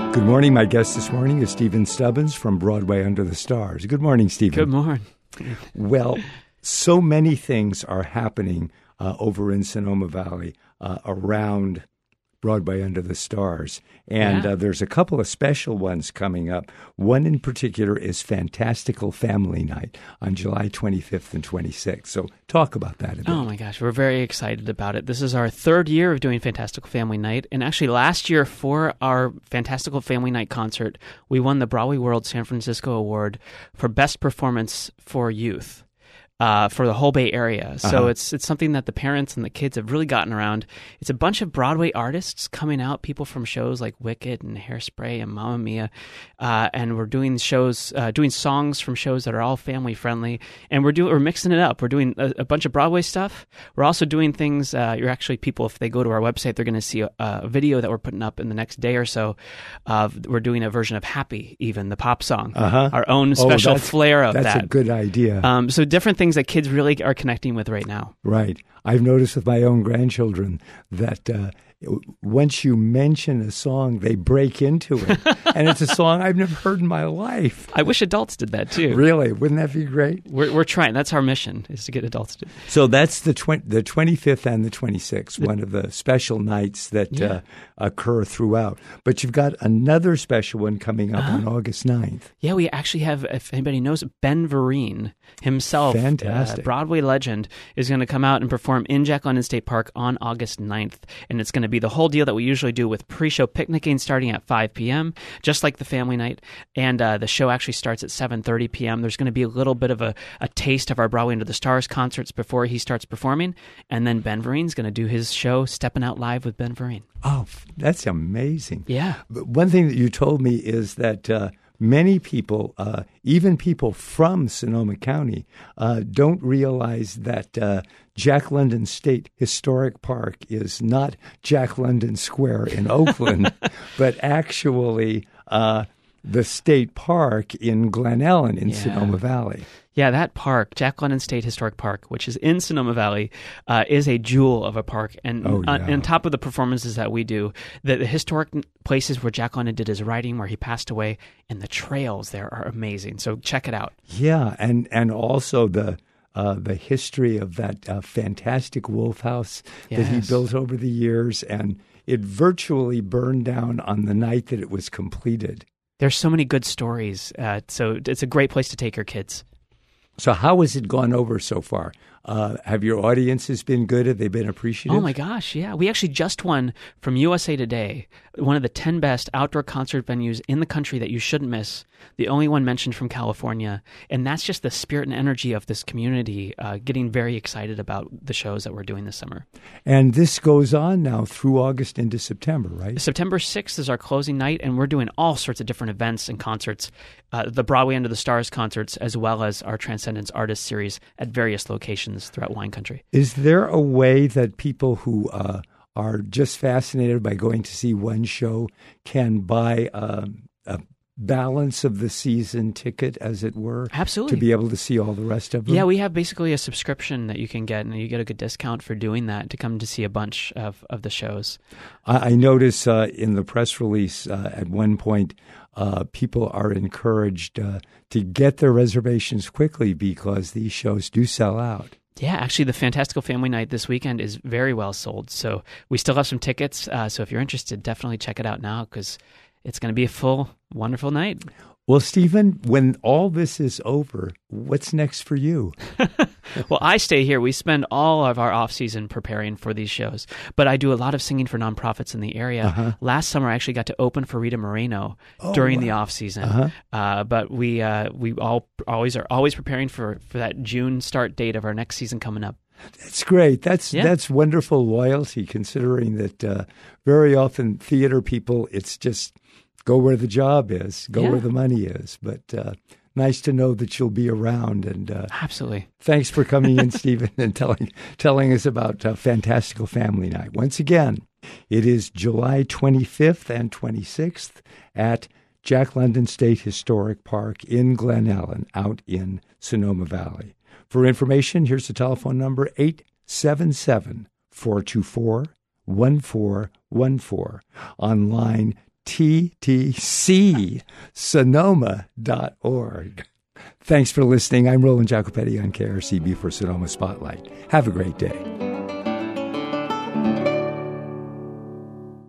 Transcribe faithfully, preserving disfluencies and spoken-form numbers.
Good morning. My guest this morning is Stephen Stubbins from Broadway Under the Stars. Good morning, Stephen. Good morning. Well, so many things are happening uh, over in Sonoma Valley uh, around Broadway Under the Stars. And Yeah. uh, there's a couple of special ones coming up. One in particular is Fantastical Family Night on July twenty-fifth and twenty-sixth. So talk about that a bit. Oh my gosh, we're very excited about it. This is our third year of doing Fantastical Family Night. And actually last year for our Fantastical Family Night concert, we won the Broadway World San Francisco Award for Best Performance for Youth. Uh, for the whole Bay Area. So Uh-huh. it's it's something that the parents and the kids have really gotten around. It's a bunch of Broadway artists coming out, people from shows like Wicked and Hairspray and Mamma Mia. Uh, and we're doing shows, uh, doing songs from shows that are all family friendly. And we're doing, we're mixing it up. We're doing a, a bunch of Broadway stuff. We're also doing things, uh, you're actually, people, if they go to our website, they're going to see a, a video that we're putting up in the next day or so. Of we're doing a version of Happy, even, the pop song. Uh-huh. Our own Oh, special that's- flair of That's that. a good idea. Um, so different things that kids really are connecting with right now. Right. I've noticed with my own grandchildren that uh, once you mention a song, they break into it. And it's a song I've never heard in my life. I wish adults did that too. Really? Wouldn't that be great? We're we're trying. That's our mission, is to get adults to. So that's the tw- the twenty-fifth and the twenty-sixth, one of the special nights that Yeah. uh, occur throughout. But you've got another special one coming up Uh-huh. on August ninth. Yeah, we actually have, if anybody knows, Ben Vereen himself, Fantastic. uh, Broadway legend, is going to come out and perform in Jack London State Park on August ninth. And it's going to be the whole deal that we usually do with pre-show picnicking starting at five p.m., just like the family night. And uh, the show actually starts at seven thirty p.m. There's going to be a little bit of a, a taste of our Broadway Under the Stars concerts before he starts performing. And then Ben Vereen's going to do his show, Stepping Out Live with Ben Vereen. Oh, f- that's amazing. Yeah. But one thing that you told me is that uh, many people, uh, even people from Sonoma County, uh, don't realize that uh, Jack London State Historic Park is not Jack London Square in Oakland, but actually uh, the state park in Glen Ellen in Yeah. Sonoma Valley. Yeah, that park, Jack London State Historic Park, which is in Sonoma Valley, uh, is a jewel of a park. And Oh, on, yeah. on top of the performances that we do, the, the historic places where Jack London did his writing, where he passed away, and the trails there are amazing. So check it out. Yeah, and, and also the uh, the history of that uh, fantastic wolf house that he Yes. built over the years, and it virtually burned down on the night that it was completed. There's so many good stories. Uh, so it's a great place to take your kids. So how has it gone over so far? Uh, have your audiences been good? Have they been appreciative? Oh my gosh, yeah. We actually just won from U S A Today, one of the ten best outdoor concert venues in the country that you shouldn't miss, the only one mentioned from California. And that's just the spirit and energy of this community, uh, getting very excited about the shows that we're doing this summer. And this goes on now through August into September, right? September sixth is our closing night, and we're doing all sorts of different events and concerts, uh, the Broadway Under the Stars concerts, as well as our Transcendence Artist Series at various locations throughout wine country. Is there a way that people who uh, are just fascinated by going to see one show can buy um, a balance of the season ticket, as it were, Absolutely. to be able to see all the rest of them? Yeah, we have basically a subscription that you can get, and you get a good discount for doing that to come to see a bunch of, of the shows. I, I notice uh, in the press release uh, at one point, uh, people are encouraged uh, to get their reservations quickly because these shows do sell out. Yeah, actually, the Fantastical Family Night this weekend is very well sold. So we still have some tickets. Uh, so if you're interested, definitely check it out now because it's going to be a full, wonderful night. Well, Stephen, when all this is over, what's next for you? Well, I stay here. We spend all of our off season preparing for these shows, but I do a lot of singing for nonprofits in the area. Uh-huh. Last summer, I actually got to open for Rita Moreno Oh, during wow. the off season. Uh-huh. Uh, but we uh, we all always are always preparing for, for that June start date of our next season coming up. That's great. That's Yeah. that's wonderful loyalty, considering that uh, very often theater people, it's just go where the job is, go Yeah. where the money is. But uh, nice to know that you'll be around. And uh, Absolutely. thanks for coming in, Stephen, and telling telling us about uh, Fantastical Family Night. Once again, it is July twenty-fifth and twenty-sixth at Jack London State Historic Park in Glen Ellen, out in Sonoma Valley. For information, here's the telephone number, eight seven seven, four two four, one four one four. Online, T T C Sonoma dot org. Thanks for listening. I'm Roland Jacopetti on K R C B for Sonoma Spotlight. Have a great day.